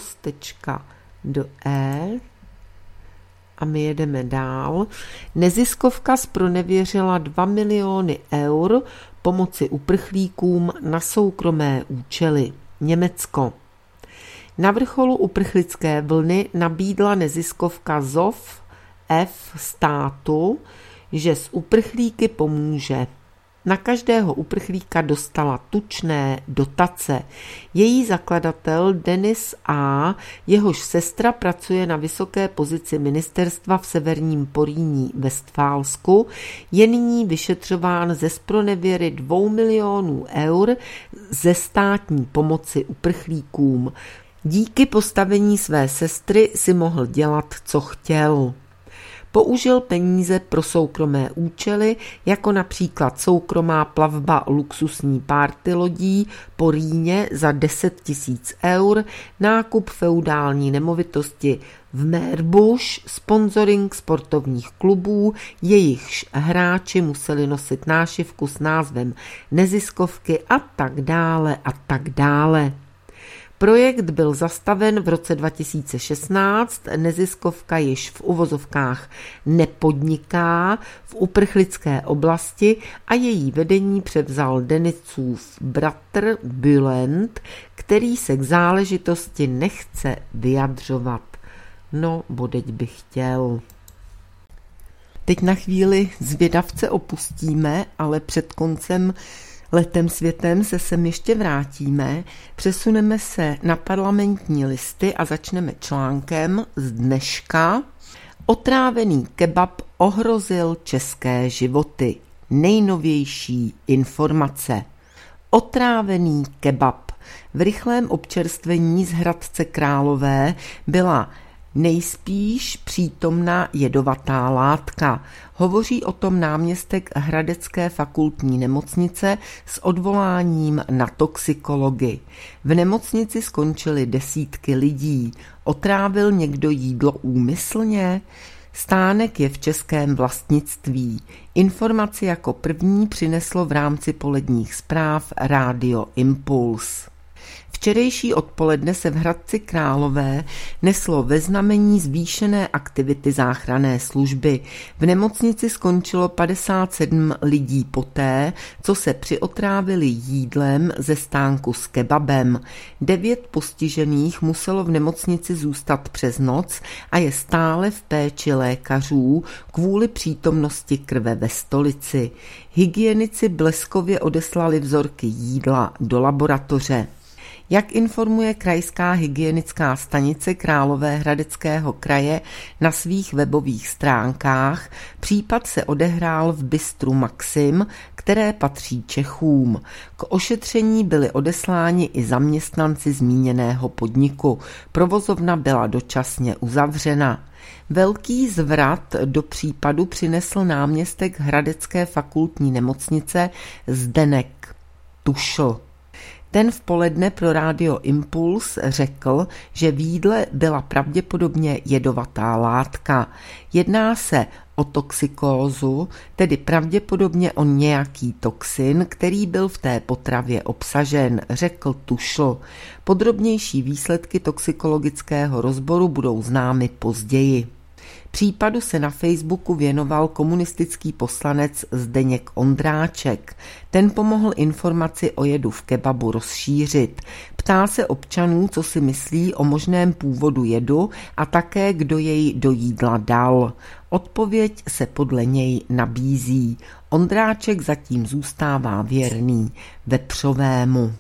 Focus.de a my jedeme dál. Neziskovka zpronevěřila 2 miliony eur pomoci uprchlíkům na soukromé účely. Německo. Na vrcholu uprchlické vlny nabídla neziskovka ZOF F státu, že s uprchlíky pomůže. Na každého uprchlíka dostala tučné dotace. Její zakladatel Denis A., jehož sestra pracuje na vysoké pozici ministerstva v severním Porýní Vestfálsku, je nyní vyšetřován ze zpronevěry 2 milionů eur ze státní pomoci uprchlíkům. Díky postavení své sestry si mohl dělat, co chtěl. Použil peníze pro soukromé účely, jako například soukromá plavba luxusní párty lodí po Rýně za 10 000 eur, nákup feudální nemovitosti v Meerbusch, sponzoring sportovních klubů, jejichž hráči museli nosit nášivku s názvem neziskovky a tak dále a tak dále. Projekt byl zastaven v roce 2016, neziskovka již v uvozovkách nepodniká v uprchlické oblasti a její vedení převzal Denisův bratr Bülent, který se k záležitosti nechce vyjadřovat. No, bodeď bych chtěl. Teď na chvíli zvědavce opustíme, ale před koncem Letem světem se sem ještě vrátíme, přesuneme se na Parlamentní listy a začneme článkem z dneška. Otrávený kebab ohrozil české životy. Nejnovější informace. Otrávený kebab. V rychlém občerstvení z Hradce Králové byla nejspíš přítomná jedovatá látka. Hovoří o tom náměstek Hradecké fakultní nemocnice s odvoláním na toxikologii. V nemocnici skončily desítky lidí. Otrávil někdo jídlo úmyslně? Stánek je v českém vlastnictví. Informaci jako první přineslo v rámci poledních zpráv Rádio Impuls. Včerejší odpoledne se v Hradci Králové neslo ve znamení zvýšené aktivity záchranné služby. V nemocnici skončilo 57 lidí poté, co se přiotrávili jídlem ze stánku s kebabem. 9 postižených muselo v nemocnici zůstat přes noc a je stále v péči lékařů kvůli přítomnosti krve ve stolici. Hygienici bleskově odeslali vzorky jídla do laboratoře. Jak informuje Krajská hygienická stanice Královéhradeckého kraje na svých webových stránkách, případ se odehrál v bistru Maxim, které patří Čechům. K ošetření byli odesláni i zaměstnanci zmíněného podniku. Provozovna byla dočasně uzavřena. Velký zvrat do případu přinesl náměstek Hradecké fakultní nemocnice Zdeněk Tušl. Ten v poledne pro Rádio Impuls řekl, že v jídle byla pravděpodobně jedovatá látka. Jedná se o toxikózu, tedy pravděpodobně o nějaký toxin, který byl v té potravě obsažen, řekl Tušl. Podrobnější výsledky toxikologického rozboru budou známy později. Případu se na Facebooku věnoval komunistický poslanec Zdeněk Ondráček. Ten pomohl informaci o jedu v kebabu rozšířit. Ptá se občanů, co si myslí o možném původu jedu a také, kdo jej do jídla dal. Odpověď se podle něj nabízí. Ondráček zatím zůstává věrný vepřovému.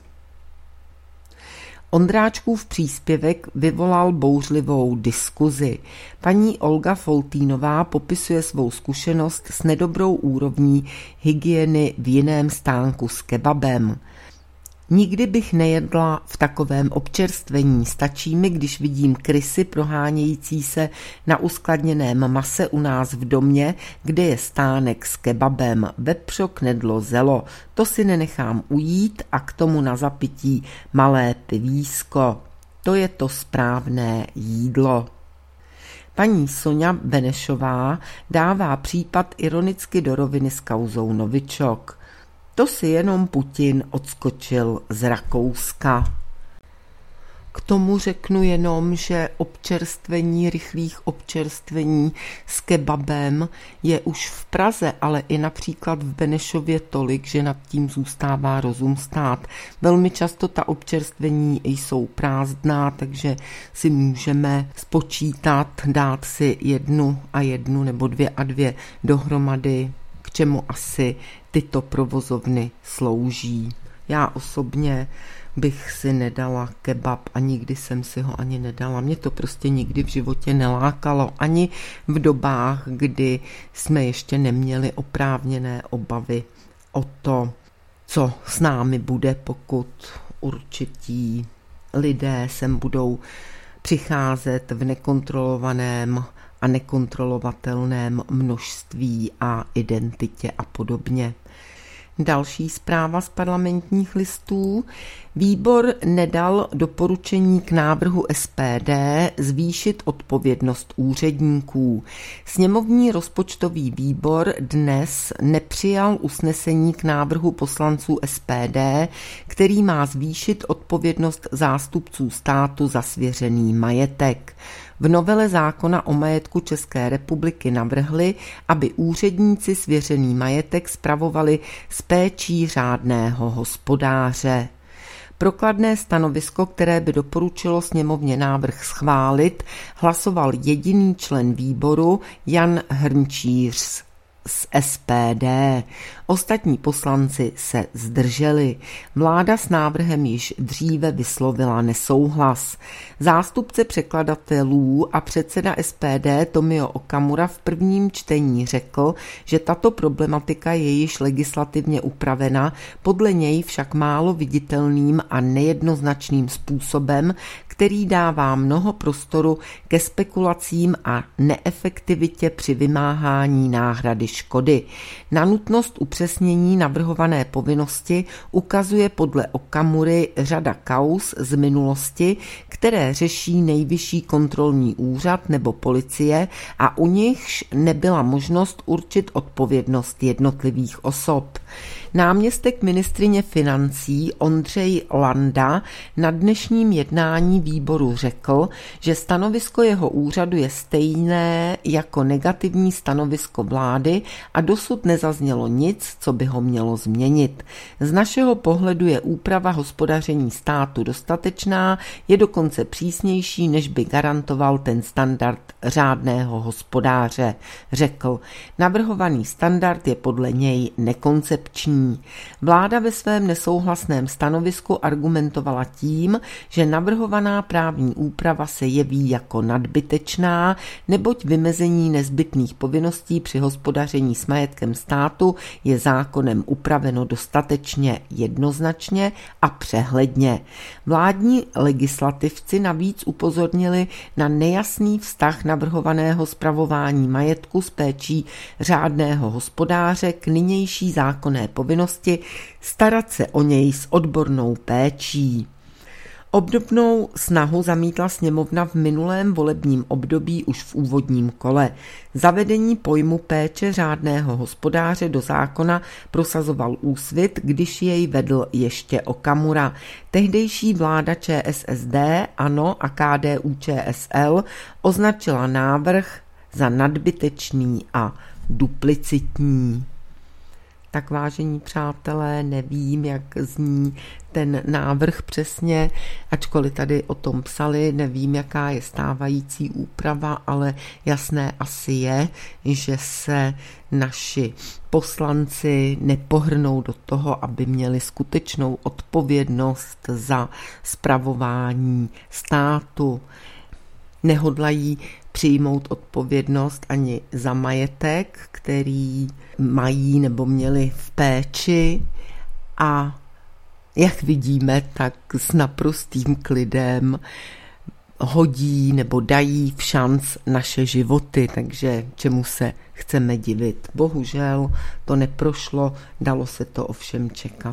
Ondráčkův příspěvek vyvolal bouřlivou diskuzi. Paní Olga Foltýnová popisuje svou zkušenost s nedobrou úrovní hygieny v jiném stánku s kebabem. Nikdy bych nejedla v takovém občerstvení. Stačí mi, když vidím krysy prohánějící se na uskladněném mase u nás v domě, kde je stánek s kebabem, vepřo, knedlo, zelo. To si nenechám ujít a k tomu na zapití malé pivísko. To je to správné jídlo. Paní Sonja Benešová dává případ ironicky do roviny s kauzou Novičok. To si jenom Putin odskočil z Rakouska. K tomu řeknu jenom, že občerstvení, rychlých občerstvení s kebabem je už v Praze, ale i například v Benešově tolik, že nad tím zůstává rozum stát. Velmi často ta občerstvení jsou prázdná, takže si můžeme spočítat, dát si 1 a 1 nebo 2 a 2 dohromady, k čemu asi tyto provozovny slouží. Já osobně bych si nedala kebab a nikdy jsem si ho ani nedala. Mě to prostě nikdy v životě nelákalo. Ani v dobách, kdy jsme ještě neměli oprávněné obavy o to, co s námi bude, pokud určití lidé sem budou přicházet v nekontrolovaném a nekontrolovatelném množství a identitě a podobně. Další zpráva z Parlamentních listů. Výbor nedal doporučení k návrhu SPD zvýšit odpovědnost úředníků. Sněmovní rozpočtový výbor dnes nepřijal usnesení k návrhu poslanců SPD, který má zvýšit odpovědnost zástupců státu za svěřený majetek. V novele zákona o majetku České republiky navrhli, aby úředníci svěřený majetek spravovali s péčí řádného hospodáře. Pro kladné stanovisko, které by doporučilo sněmovně návrh schválit, hlasoval jediný člen výboru Jan Hrnčíř z SPD. Ostatní poslanci se zdrželi. Vláda s návrhem již dříve vyslovila nesouhlas. Zástupce překladatelů a předseda SPD Tomio Okamura v prvním čtení řekl, že tato problematika je již legislativně upravena, podle něj však málo viditelným a nejednoznačným způsobem, který dává mnoho prostoru ke spekulacím a neefektivitě při vymáhání náhrady škody. Na nutnost upřesnění navrhované povinnosti ukazuje podle Okamury řada kauz z minulosti, které řeší Nejvyšší kontrolní úřad nebo policie a u nichž nebyla možnost určit odpovědnost jednotlivých osob. Náměstek ministryně financí Ondřej Landa na dnešním jednání výboru řekl, že stanovisko jeho úřadu je stejné jako negativní stanovisko vlády a dosud nezaznělo nic, co by ho mělo změnit. Z našeho pohledu je úprava hospodaření státu dostatečná, je dokonce přísnější, než by garantoval ten standard řádného hospodáře, řekl. Navrhovaný standard je podle něj nekoncepční. Vláda ve svém nesouhlasném stanovisku argumentovala tím, že navrhovaná právní úprava se jeví jako nadbytečná, neboť vymezení nezbytných povinností při hospodaření s majetkem státu je zákonem upraveno dostatečně jednoznačně a přehledně. Vládní legislativci navíc upozornili na nejasný vztah navrhovaného spravování majetku s péčí řádného hospodáře k nynější zákonné povinnosti starat se o něj s odbornou péčí. Obdobnou snahu zamítla sněmovna v minulém volebním období už v úvodním kole. Zavedení pojmu péče řádného hospodáře do zákona prosazoval Úsvit, když jej vedl ještě Okamura. Tehdejší vláda ČSSD, ANO a KDU-ČSL označila návrh za nadbytečný a duplicitní. Tak vážení přátelé, nevím, jak zní ten návrh přesně, ačkoliv tady o tom psali, nevím, jaká je stávající úprava, ale jasné asi je, že se naši poslanci nepohrnou do toho, aby měli skutečnou odpovědnost za spravování státu. Nehodlají přijmout odpovědnost ani za majetek, který mají nebo měli v péči a jak vidíme, tak s naprostým klidem hodí nebo dají v šanc naše životy, takže čemu se chceme divit. Bohužel to neprošlo, dalo se to ovšem čekat.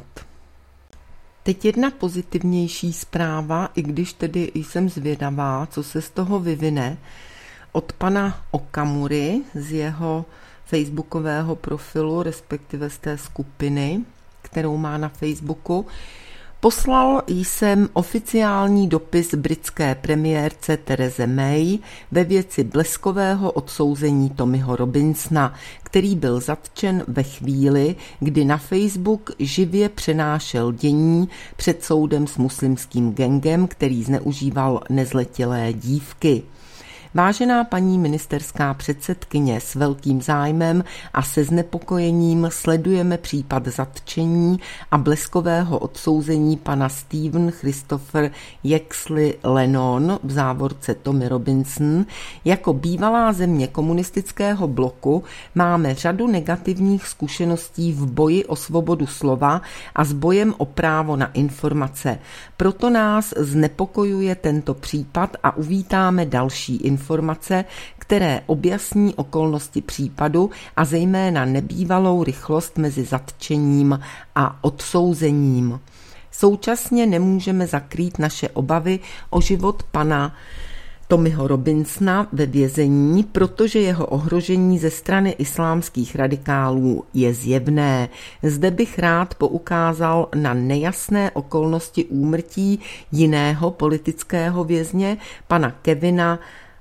Teď jedna pozitivnější zpráva, i když tedy jsem zvědavá, co se z toho vyvine, od pana Okamury z jeho facebookového profilu, respektive z té skupiny, kterou má na Facebooku. Poslal jsem oficiální dopis britské premiérce Therese May ve věci bleskového odsouzení Tommyho Robinsona, který byl zatčen ve chvíli, kdy na Facebook živě přenášel dění před soudem s muslimským gangem, který zneužíval nezletilé dívky. Vážená paní ministerská předsedkyně, s velkým zájmem a se znepokojením sledujeme případ zatčení a bleskového odsouzení pana Stephen Christopher Yaxley Lennon, v závorce Tommy Robinson. Jako bývalá země komunistického bloku máme řadu negativních zkušeností v boji o svobodu slova a s bojem o právo na informace. Proto nás znepokojuje tento případ a uvítáme další informace, které objasní okolnosti případu a zejména nebývalou rychlost mezi zatčením a odsouzením. Současně nemůžeme zakrýt naše obavy o život pana Tommyho Robinsona ve vězení, protože jeho ohrožení ze strany islámských radikálů je zjevné. Zde bych rád poukázal na nejasné okolnosti úmrtí jiného politického vězně, pana Kevina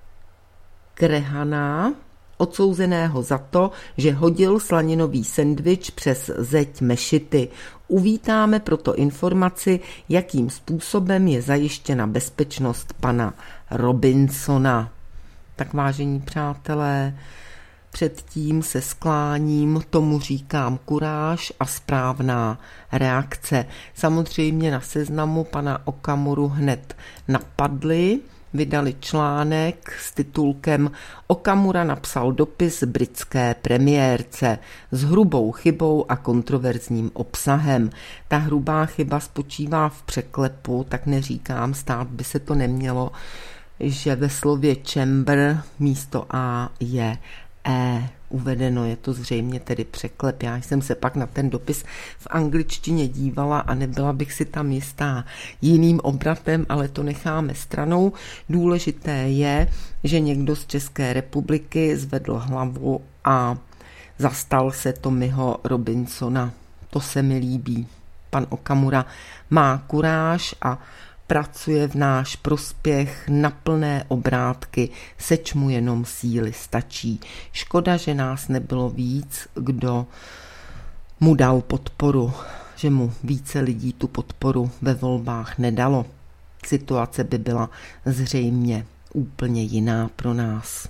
Grahana, odsouzeného za to, že hodil slaninový sendvič přes zeď mešity. Uvítáme proto informaci, jakým způsobem je zajištěna bezpečnost pana Robinsona. Tak vážení přátelé, předtím se skláním, tomu říkám kuráž a správná reakce. Samozřejmě na Seznamu pana Okamuru hned napadli, vydali článek s titulkem Okamura napsal dopis britské premiérce s hrubou chybou a kontroverzním obsahem. Ta hrubá chyba spočívá v překlepu, tak neříkám, stát by se to nemělo, že ve slově chamber místo A je E uvedeno, je to zřejmě tedy překlep. Já jsem se pak na ten dopis v angličtině dívala a nebyla bych si tam jistá jiným obratem, ale to necháme stranou. Důležité je, že někdo z České republiky zvedl hlavu a zastal se Tommyho Robinsona. To se mi líbí. Pan Okamura má kuráž a pracuje v náš prospěch na plné obrátky, seč mu jenom síly stačí. Škoda, že nás nebylo víc, kdo mu dal podporu, že mu více lidí tu podporu ve volbách nedalo. Situace by byla zřejmě úplně jiná pro nás.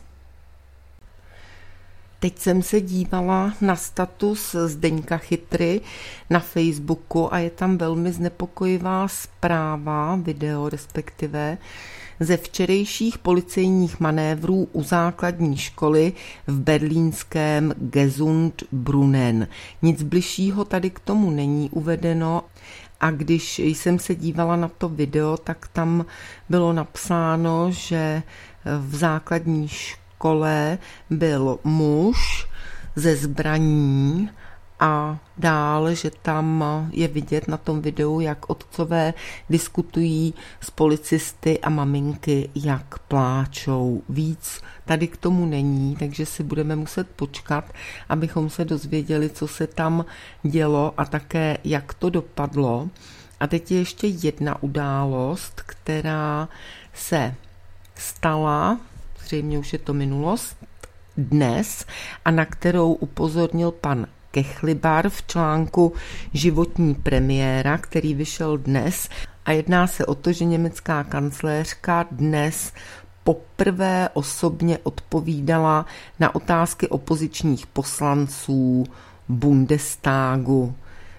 Teď jsem se dívala na status Zdeňka Chytry na Facebooku a je tam velmi znepokojivá zpráva, video respektive, ze včerejších policejních manévrů u základní školy v berlínském Gesundbrunnen. Nic bližšího tady k tomu není uvedeno a když jsem se dívala na to video, tak tam bylo napsáno, že v základní škole byl muž ze zbraní a dál, že tam je vidět na tom videu, jak otcové diskutují s policisty a maminky, jak pláčou. Víc tady k tomu není, takže si budeme muset počkat, abychom se dozvěděli, co se tam dělo a také jak to dopadlo. A teď je ještě jedna událost, která se stala, zřejmě už je to minulost, dnes a na kterou upozornil pan Kechlibar v článku Životní premiéra, který vyšel dnes a jedná se o to, že německá kancléřka dnes poprvé osobně odpovídala na otázky opozičních poslanců Bundestagu.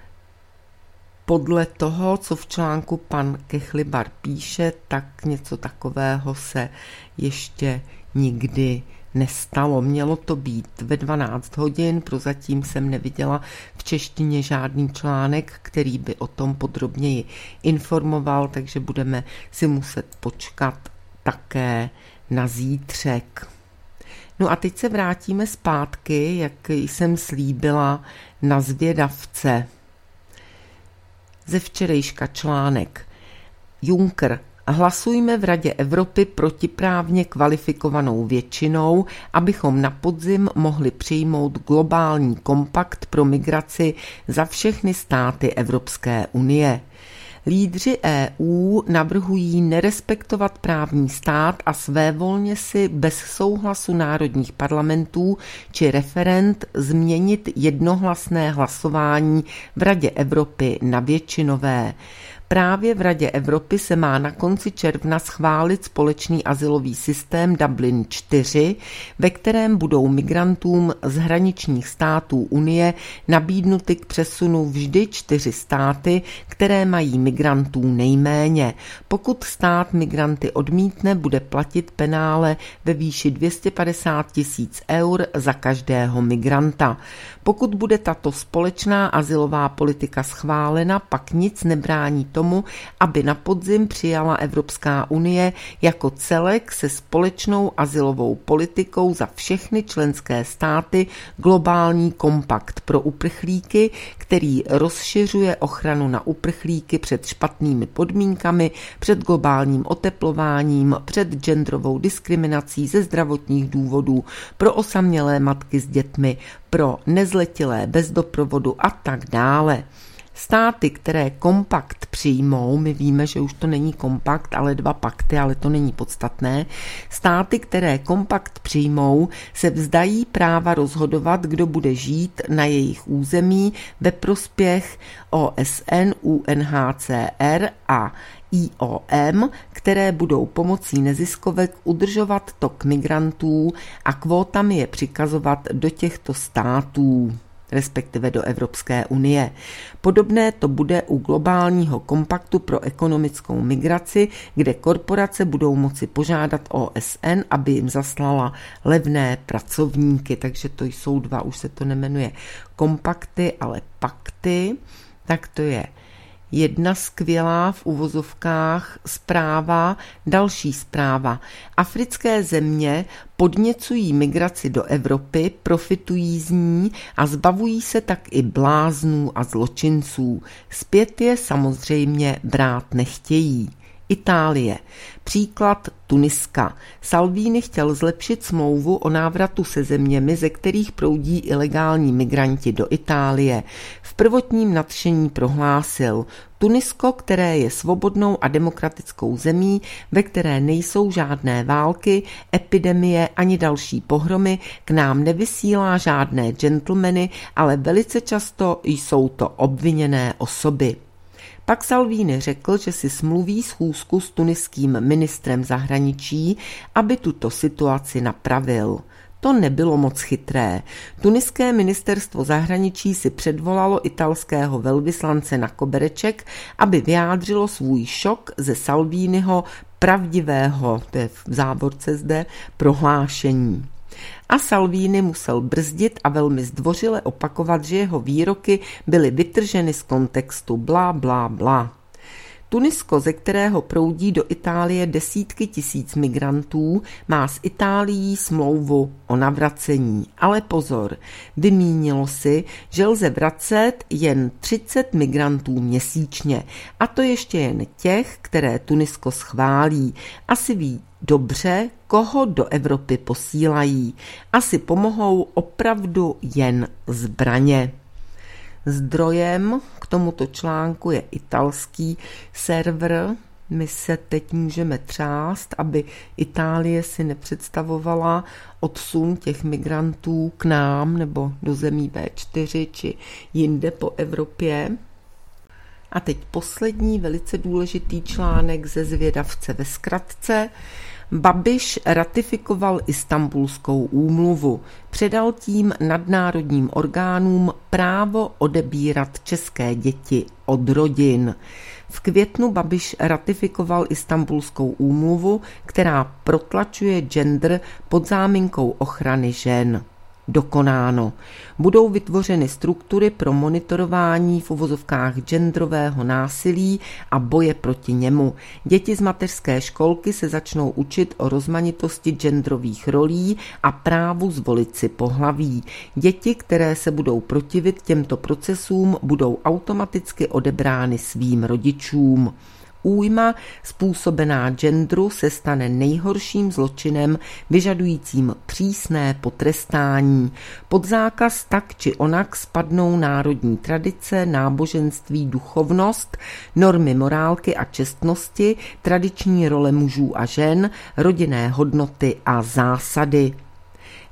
Podle toho, co v článku pan Kechlibar píše, tak něco takového se ještě nikdy nestalo. Mělo to být ve 12 hodin, prozatím jsem neviděla v češtině žádný článek, který by o tom podrobněji informoval, takže budeme si muset počkat také na zítřek. No a teď se vrátíme zpátky, jak jsem slíbila, na zvědavce. Ze včerejška článek. Juncker: hlasujme v Radě Evropy protiprávně kvalifikovanou většinou, abychom na podzim mohli přijmout globální kompakt pro migraci za všechny státy Evropské unie. Lídři EU navrhují nerespektovat právní stát a svévolně si bez souhlasu národních parlamentů či referend změnit jednohlasné hlasování v Radě Evropy na většinové. Právě v Radě Evropy se má na konci června schválit společný azylový systém Dublin 4, ve kterém budou migrantům z hraničních států Unie nabídnuty k přesunu vždy 4 státy, které mají migrantů nejméně. Pokud stát migranty odmítne, bude platit penále ve výši 250 000 eur za každého migranta. Pokud bude tato společná azylová politika schválena, pak nic nebrání tomu, aby na podzim přijala Evropská unie jako celek se společnou azylovou politikou za všechny členské státy globální kompakt pro uprchlíky, který rozšiřuje ochranu na uprchlíky před špatnými podmínkami, před globálním oteplováním, před genderovou diskriminací ze zdravotních důvodů, pro osamělé matky s dětmi, pro nezletilé bez doprovodu a tak dále. Státy, které kompakt přijmou, my víme, že už to není kompakt, ale 2 pakty, ale to není podstatné, státy, které kompakt přijmou, se vzdají práva rozhodovat, kdo bude žít na jejich území ve prospěch OSN, UNHCR a IOM, které budou pomocí neziskovek udržovat tok migrantů a kvótami je přikazovat do těchto států, respektive do Evropské unie. Podobné to bude u globálního kompaktu pro ekonomickou migraci, kde korporace budou moci požádat OSN, aby jim zaslala levné pracovníky. Takže to jsou 2, už se to nemenuje kompakty, ale pakty. Tak to je jedna skvělá v uvozovkách zpráva, další zpráva. Africké země podněcují migraci do Evropy, profitují z ní a zbavují se tak i bláznů a zločinců. Zpět je samozřejmě brát nechtějí. Itálie. Příklad Tuniska. Salvini chtěl zlepšit smlouvu o návratu se zeměmi, ze kterých proudí ilegální migranti do Itálie. V prvotním nadšení prohlásil: Tunisko, které je svobodnou a demokratickou zemí, ve které nejsou žádné války, epidemie ani další pohromy, k nám nevysílá žádné gentlemany, ale velice často jsou to obviněné osoby. Pak Salvini řekl, že si smluví schůzku s tuniským ministrem zahraničí, aby tuto situaci napravil. To nebylo moc chytré. Tuniské ministerstvo zahraničí si předvolalo italského velvyslance na kobereček, aby vyjádřilo svůj šok ze Salviniho pravdivého, to je v závorce zde, prohlášení. A Salvini musel brzdit a velmi zdvořile opakovat, že jeho výroky byly vytrženy z kontextu blá, blá, blá. Tunisko, ze kterého proudí do Itálie desítky tisíc migrantů, má s Itálií smlouvu o navracení. Ale pozor, vymínilo si, že lze vracet jen 30 migrantů měsíčně. A to ještě jen těch, které Tunisko schválí. Asi ví dobře, koho do Evropy posílají. Asi pomohou opravdu jen zbraně. Zdrojem k tomuto článku je italský server. My se teď můžeme třást, aby Itálie si nepředstavovala odsun těch migrantů k nám nebo do zemí V4 či jinde po Evropě. A teď poslední velice důležitý článek ze Zvědavce ve zkratce. Babiš ratifikoval Istanbulskou úmluvu. Předal tím nadnárodním orgánům právo odebírat české děti od rodin. V květnu Babiš ratifikoval Istanbulskou úmluvu, která protlačuje gender pod záminkou ochrany žen. Dokonáno. Budou vytvořeny struktury pro monitorování v uvozovkách genderového násilí a boje proti němu. Děti z mateřské školky se začnou učit o rozmanitosti genderových rolí a právu zvolit si pohlaví. Děti, které se budou protivit těmto procesům, budou automaticky odebrány svým rodičům. Újma způsobená genderu se stane nejhorším zločinem vyžadujícím přísné potrestání. Pod zákaz tak či onak spadnou národní tradice, náboženství, duchovnost, normy morálky a čestnosti, tradiční role mužů a žen, rodinné hodnoty a zásady.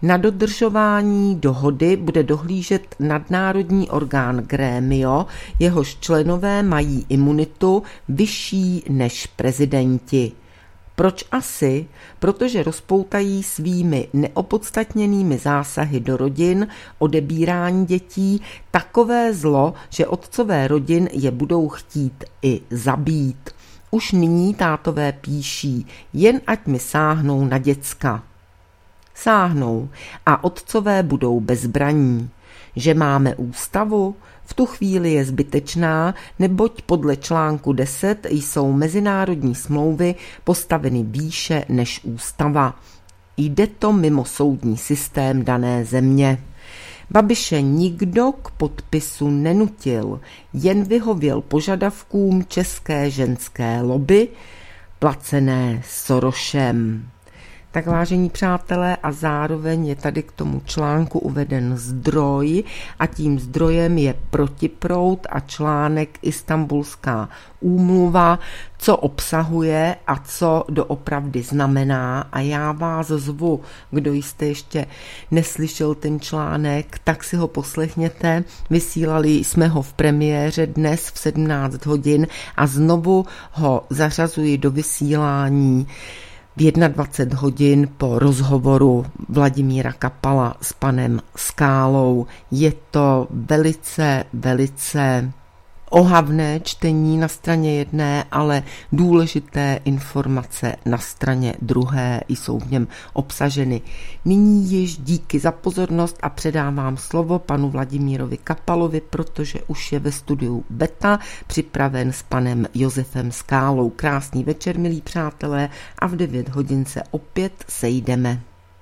Na dodržování dohody bude dohlížet nadnárodní orgán Grémio, jehož členové mají imunitu vyšší než prezidenti. Proč asi? Protože rozpoutají svými neopodstatněnými zásahy do rodin, odebírání dětí, takové zlo, že otcové rodin je budou chtít i zabít. Už nyní tátové píší, jen ať mi sáhnou na děcka. Sáhnou a otcové budou bezbraní. Že máme ústavu? V tu chvíli je zbytečná, neboť podle článku 10 jsou mezinárodní smlouvy postaveny výše než ústava. Jde to mimo soudní systém dané země. Babiše nikdo k podpisu nenutil, jen vyhověl požadavkům české ženské lobby, placené Sorosem. Tak vážení přátelé, a zároveň je tady k tomu článku uveden zdroj a tím zdrojem je Protiproud a článek Istanbulská úmluva, co obsahuje a co doopravdy znamená. A já vás zvu, kdo jste ještě neslyšel ten článek, tak si ho poslechněte. Vysílali jsme ho v premiéře dnes v 17 hodin a znovu ho zařazuji do vysílání v 21 hodin po rozhovoru Vladimíra Kapala s panem Skálou. Je to velice ohavné čtení na straně jedné, ale důležité informace na straně druhé jsou v něm obsaženy. Nyní již díky za pozornost a předávám slovo panu Vladimírovi Kapalovi, protože už je ve studiu Beta připraven s panem Josefem Skálou. Krásný večer, milí přátelé, a v 9 hodin se opět sejdeme.